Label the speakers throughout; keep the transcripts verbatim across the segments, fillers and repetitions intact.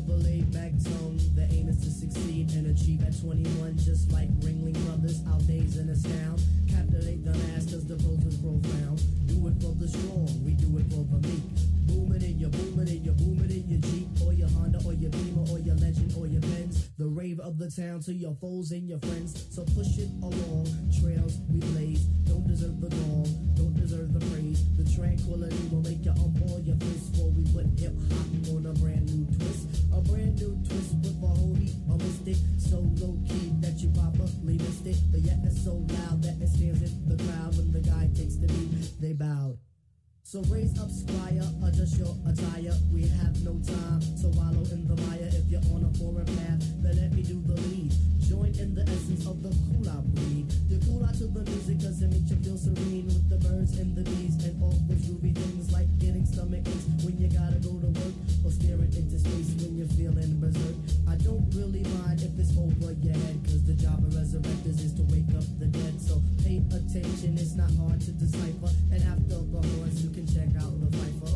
Speaker 1: of a laid-back tone. The aim is to succeed and achieve at twenty-one, just like Ringling Brothers. Our days in astound, captivate the masters, the pros is profound. Do it for the strong, we do it for the meek. Booming in your booming in your booming in your Jeep, or your Honda, or your Beamer, or your Legend, or your Benz. The rave of the town to your foes and your friends. So push it along, trails we blaze. Don't deserve the gong, don't deserve the praise. The tranquility will make you up all your fists. Before we put hip hop on a brand new twist, a brand new twist with a whole heap of mystic. So low key that you probably missed it, but yet it's so loud that it stands in the crowd. When the guy takes the beat, they bowed. So raise up, squire, adjust your attire. We have no time to wallow in the mire. If you're on a foreign path, then let me do the lead. Join in the essence of the cool out breed. The cool out to the music cause it makes you feel serene. With the birds and the bees and all those groovy things, like getting stomach aches when you gotta go to work, or staring into space when you're feeling berserk. I don't really mind if it's over your head, cause the job of resurrectors is to wake up the dead. So pay attention, it's not hard to decipher. And after the horns you can check out the Viper.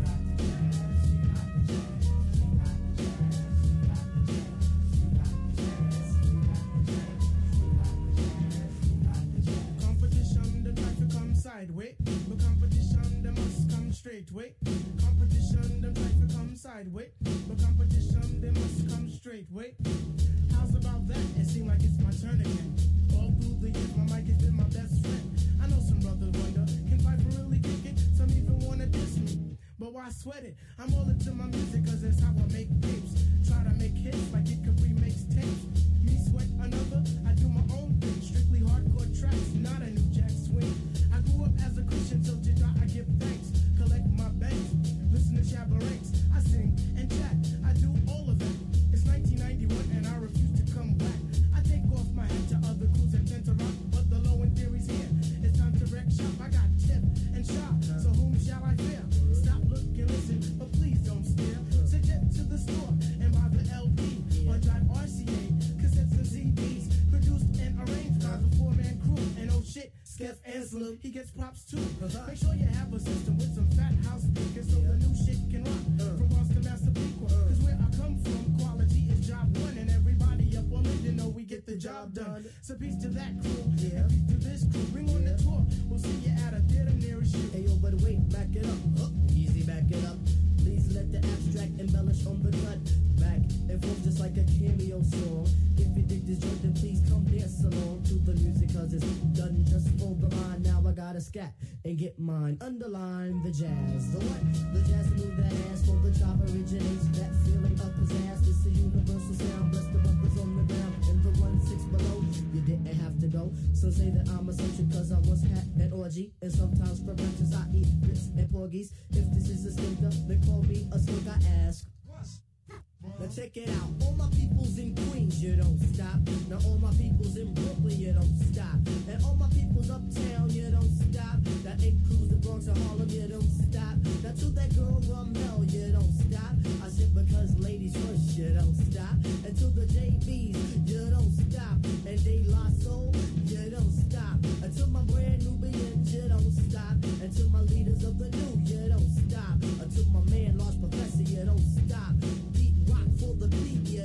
Speaker 2: Competition, the try to come sideways, but competition, they must come straight way. Competition, the try to come sideways, but competition, they must come straight way. How's about that? It seems like it's my turn again. All through the years, my mic has been my best friend. I know some brothers wonder, can Viper really kick it? Some even wanna diss me, but why sweat it? I'm all into my music cause it's how I make tapes. Try to make hits like it could remix tapes. Me sweat another, I do my own thing. Strictly hardcore tracks, not a new jack swing. I grew up as a Christian, so to God I give thanks. Collect my banks, listen to Shabba Ranks. I sing and chat, I do all of that. It's nineteen ninety-one and I refuse to come back. I take off my hat to other crews and tend to rock, but the low end theory's here. It's time to wreck shop. I got tip and shop, so whom shall I fear? Stop, look, and listen, but please don't stare. Suggest to the store and buy the L P or drive R C A, cassettes and C Ds, produced and arranged by the four-man crew. And oh shit, Skeff Anselm, he gets props too. Make sure you have a system with some fat house speakers so the new shit can rock. From Boston Master Pequa, cause where I come from, quality is job one, and everybody up on it, you know we get the job done. So peace to that crew, and peace to this crew. Bring on the tour, we'll see you at a theater nearest you.
Speaker 1: Hey yo, but wait, back it up, uh, easy, back it up. Please let the abstract embellish on the cut. Back and forth just like a cameo song. If you dig this joint, then please come dance along to the music, cause it's done just for the line. Now I gotta scat and get mine. Underline the jazz. The what? The jazz move that ass for the chop originates. That feeling of pizzazz. It's a universal sound. Bless the brothers on the ground and the one six below. You didn't have to go. Some say that I'm eccentric cause I once had an orgy. And sometimes for breakfast I eat grits and porgies. If this is a stinker, then call me a skunk, I ask. Now check it out, all my peoples in Queens, you don't stop. Now all my peoples in Brooklyn, you don't stop. And all my peoples uptown, you don't stop. That includes the Bronx and Harlem, you don't stop. Now to that girl Ramel, you don't stop. I said because ladies first, you don't stop. And to the J Bs, you don't stop. And De La Soul, you don't stop. And to my brand Nubians, you don't stop. And to my leaders of the new, you don't stop. And to my man Large Professor, you don't stop. Beat rock for the beat, you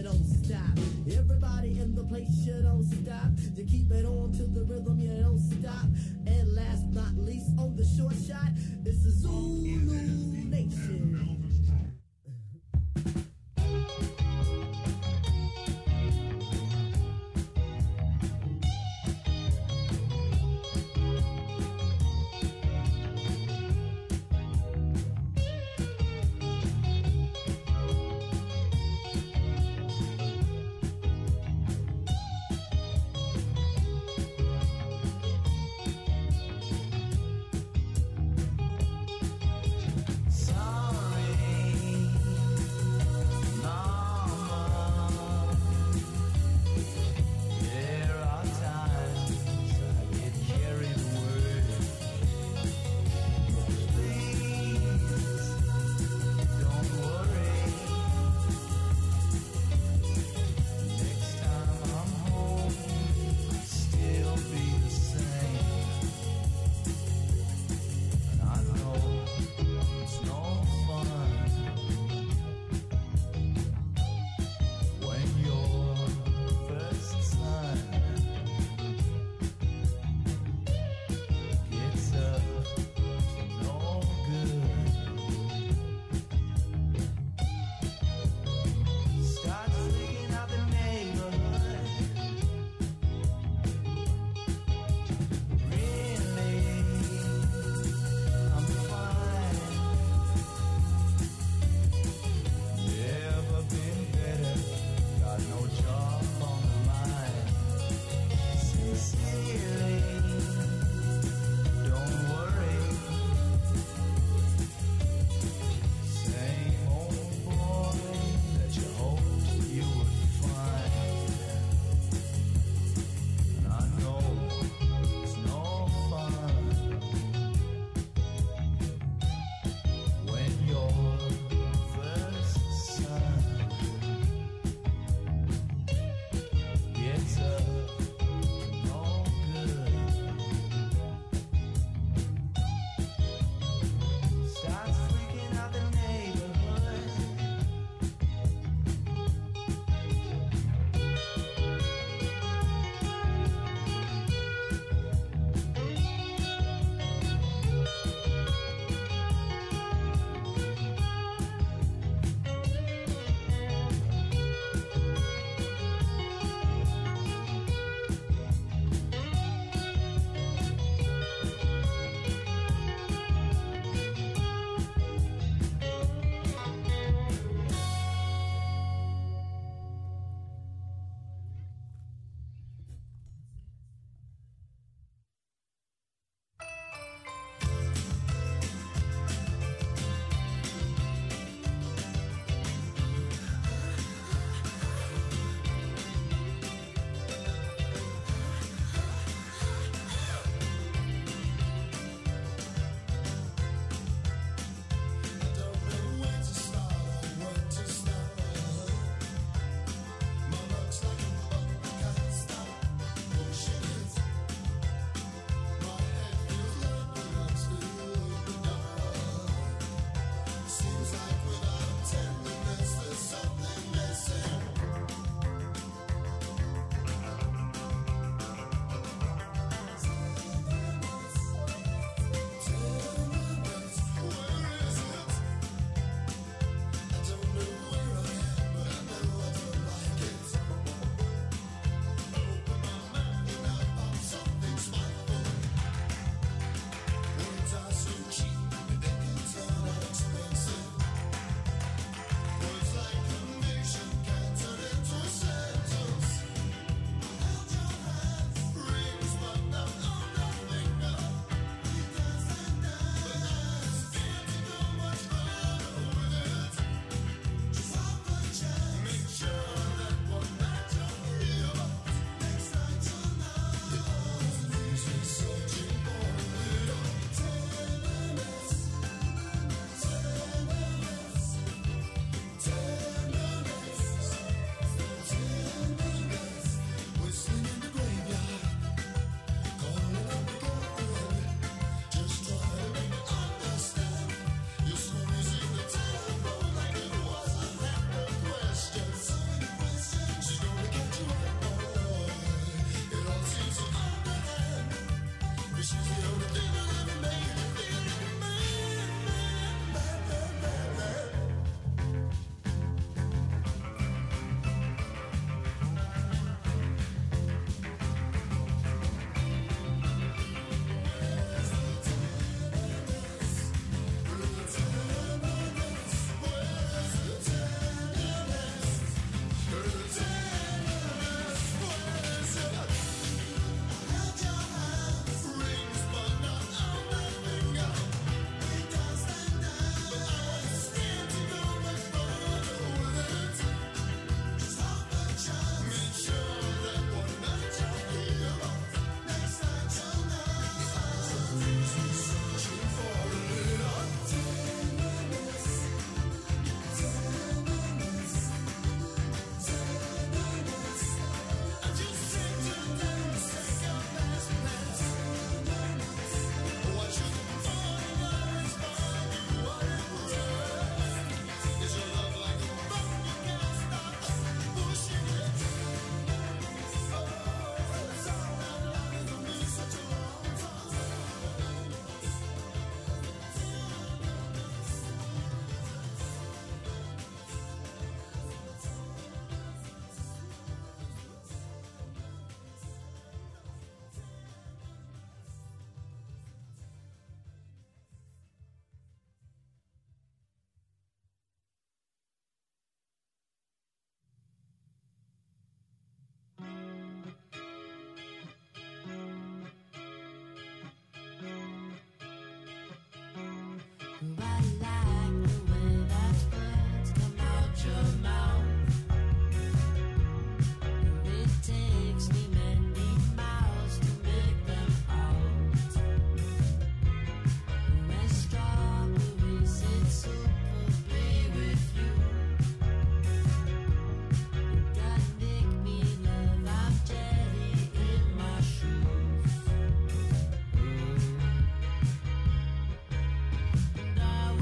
Speaker 3: And I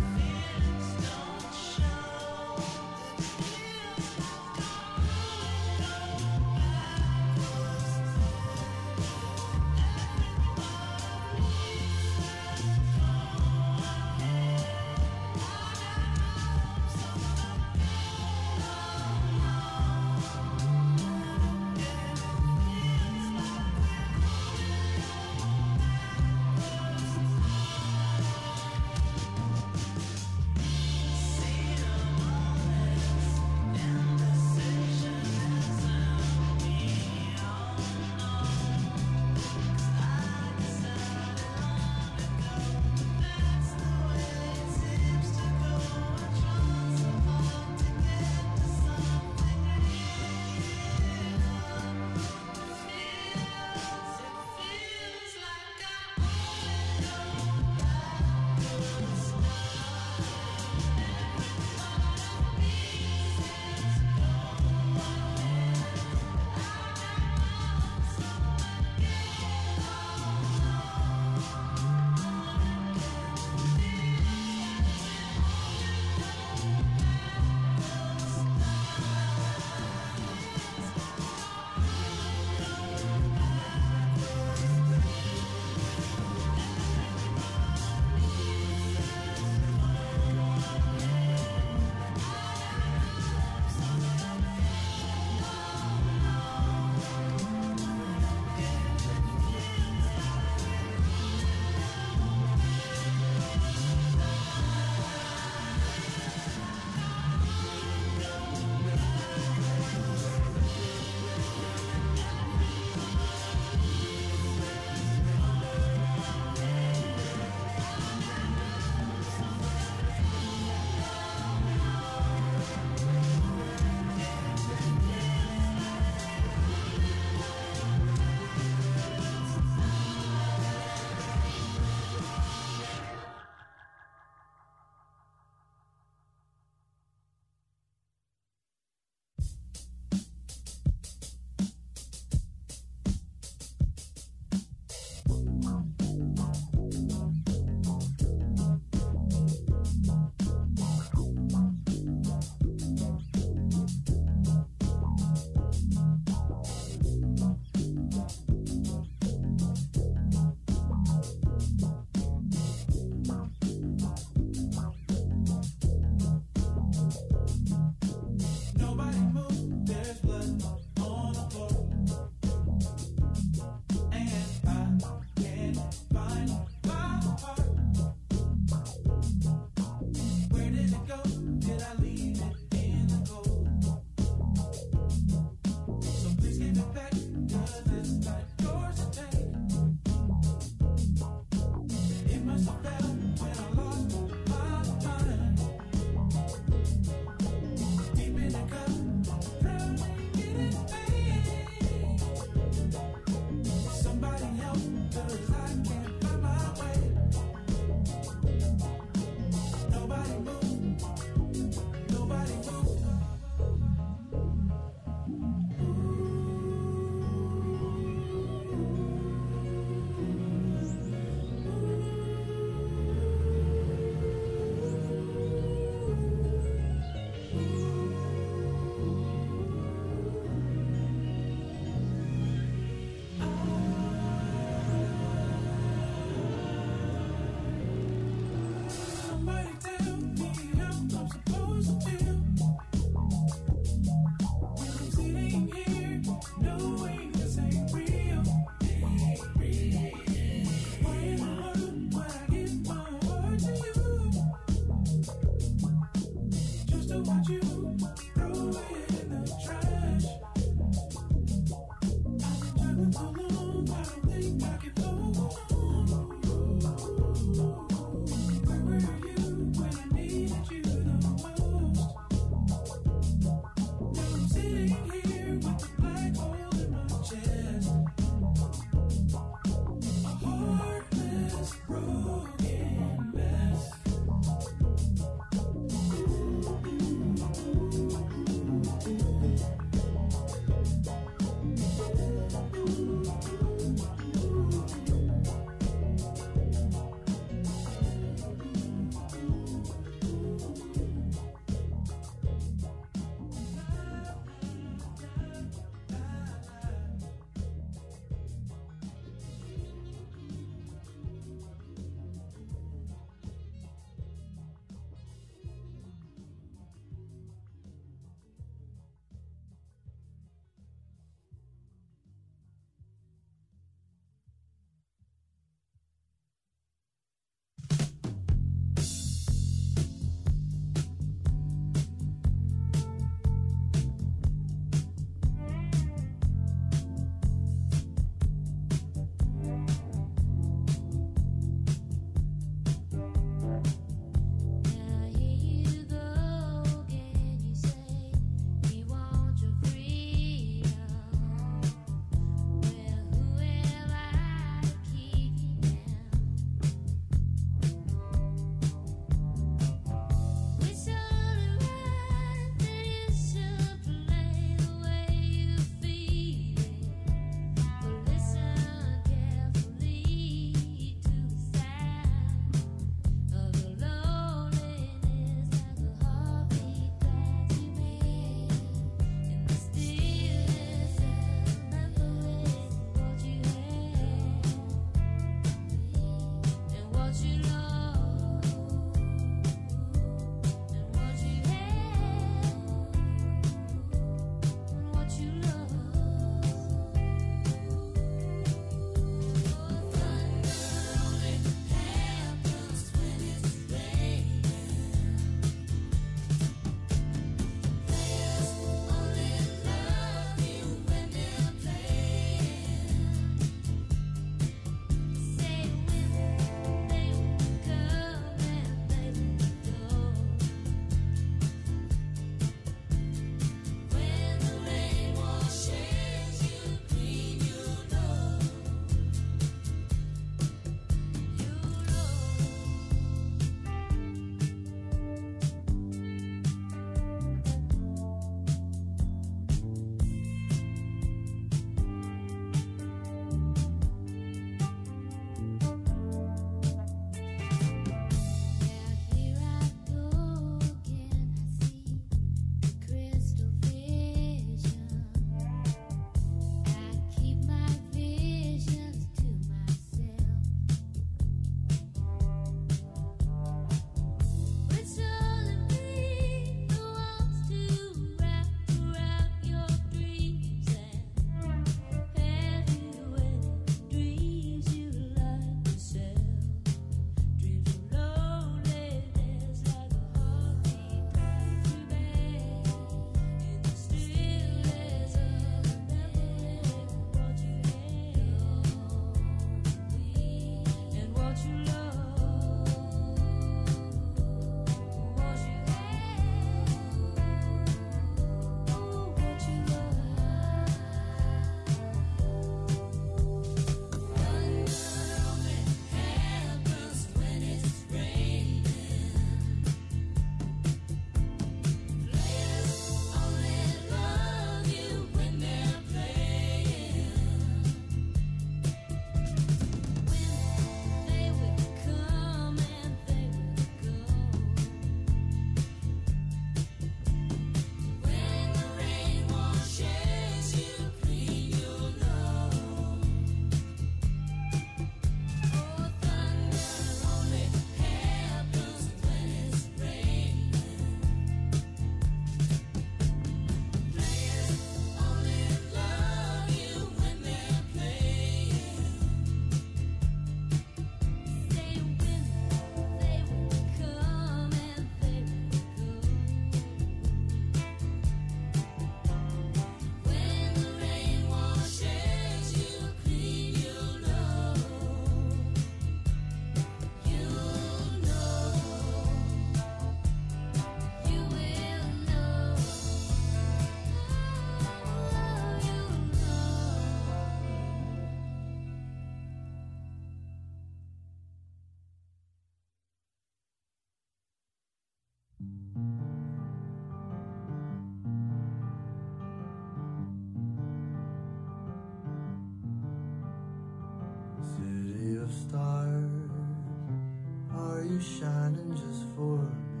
Speaker 3: of stars, are you shining just for me?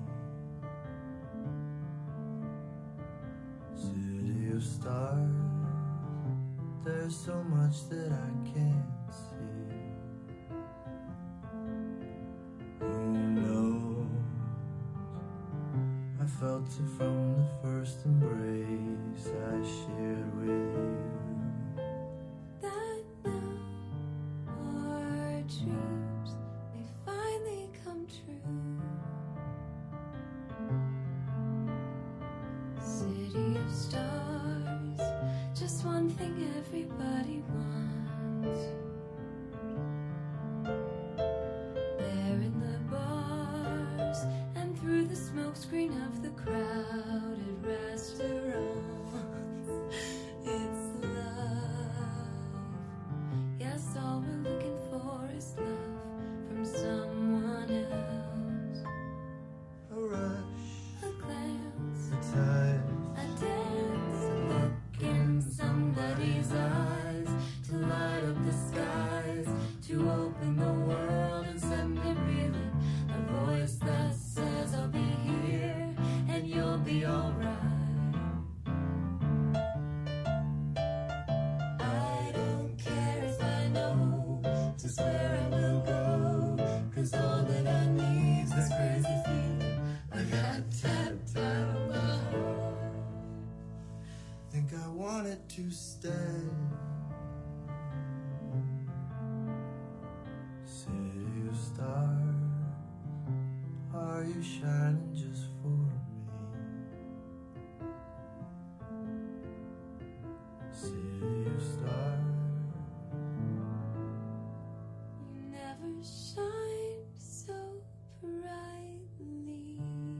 Speaker 3: City of stars, there's so much that I can't see. Who knows? I felt it from the first embrace I shared with you.
Speaker 4: That now our dreams may finally come true. City of stars, just one thing everybody wants. There in the bars and through the smokescreen of the crowded restaurants, it's love. Yes, all we're looking for is love from someone else.
Speaker 3: A rush,
Speaker 4: A glance,
Speaker 3: a touch,
Speaker 4: a dance, a look in somebody's eyes to light up the skies, to open the world and send it reeling. A voice that says I'll be here and you'll be alright. I don't care if I know just where I will go, 'cause all that I need is this crazy feeling I got tapped out of my heart.
Speaker 3: think I wanted to stay. City of stars, are you shining just for me? City of stars,
Speaker 4: You never shine so brightly.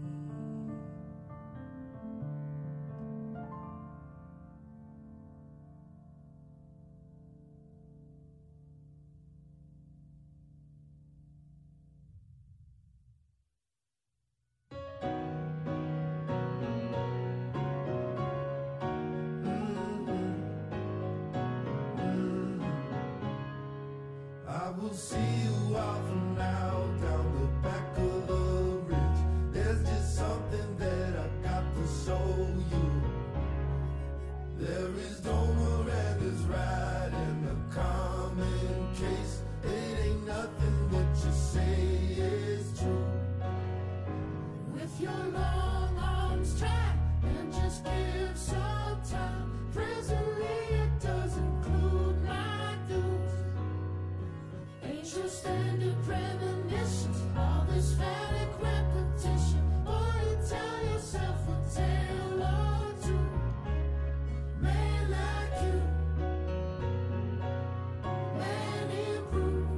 Speaker 5: I will see you out from now down the back of the ridge. There's just something that I got to show you. There is Domer and his ride in the common case. It ain't nothing that you say is true.
Speaker 6: With your long arms try and just give some time. Presently it does include my dues. Ain't your standard premonitions, all this phallic repetition. Or you tell yourself a tale or two. Man like you, man improved.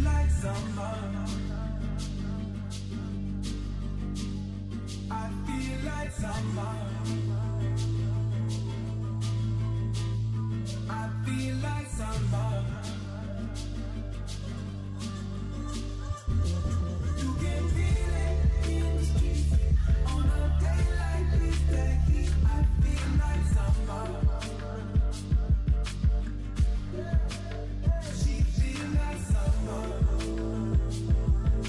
Speaker 7: like summer. I feel like summer. I feel like summer. You can feel it in the streets on a day like this. That heat, I feel like summer. She feel like summer.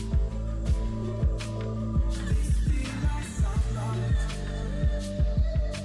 Speaker 7: This feel like summer.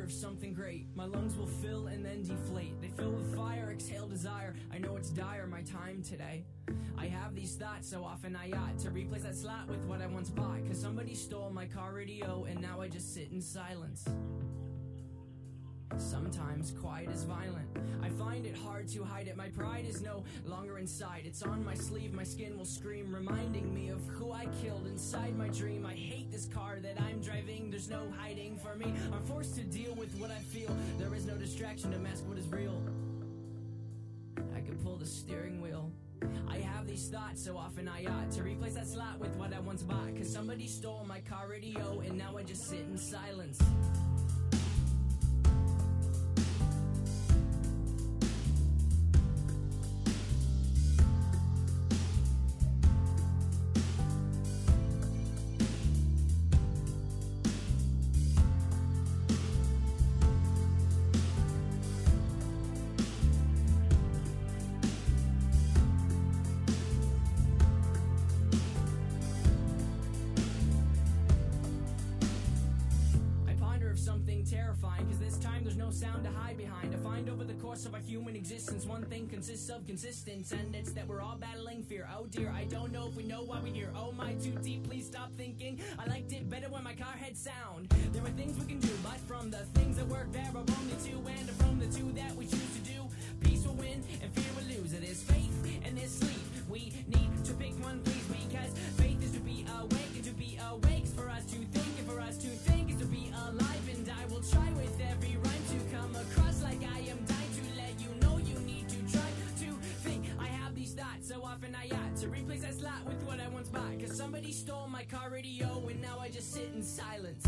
Speaker 8: of something great. My lungs will fill and then deflate. They fill with fire, exhale desire. I know it's dire, my time today. I have these thoughts so often I ought to replace that slot with what I once bought. Cause somebody stole my car radio and now I just sit in silence. Sometimes quiet is violent. I find it hard to hide it. My pride is no longer inside. It's on my sleeve, my skin will scream, reminding me of who I killed inside my dream. I hate this car that I'm driving. There's no hiding for me. I'm forced to deal with what I feel. There is no distraction to mask what is real. I could pull the steering wheel. I have these thoughts so often I ought to replace that slot with what I once bought. Cause somebody stole my car radio and now I just sit in silence. Sound to hide behind. I find over the course of our human existence one thing consists of consistence, and it's that we're all battling fear. Oh dear, I don't know if we know why we're here. Oh my, too deep, please stop thinking. I liked it better when my car had sound. There are things we can do, but from the things that work there are only two, and from the two that we choose to do, peace will win and fear will lose. There's faith and there's sleep. We need to pick one, please, because faith is to be awake, and to be awake is for us to think, and for us to think is to be alive. And I will try with every rhyme to come across like I am dying to let you know you need to try to think. I have these thoughts so often I ought to replace that slot with what I once bought. Cause somebody stole my car radio and now I just sit in silence.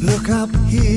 Speaker 3: Look up here.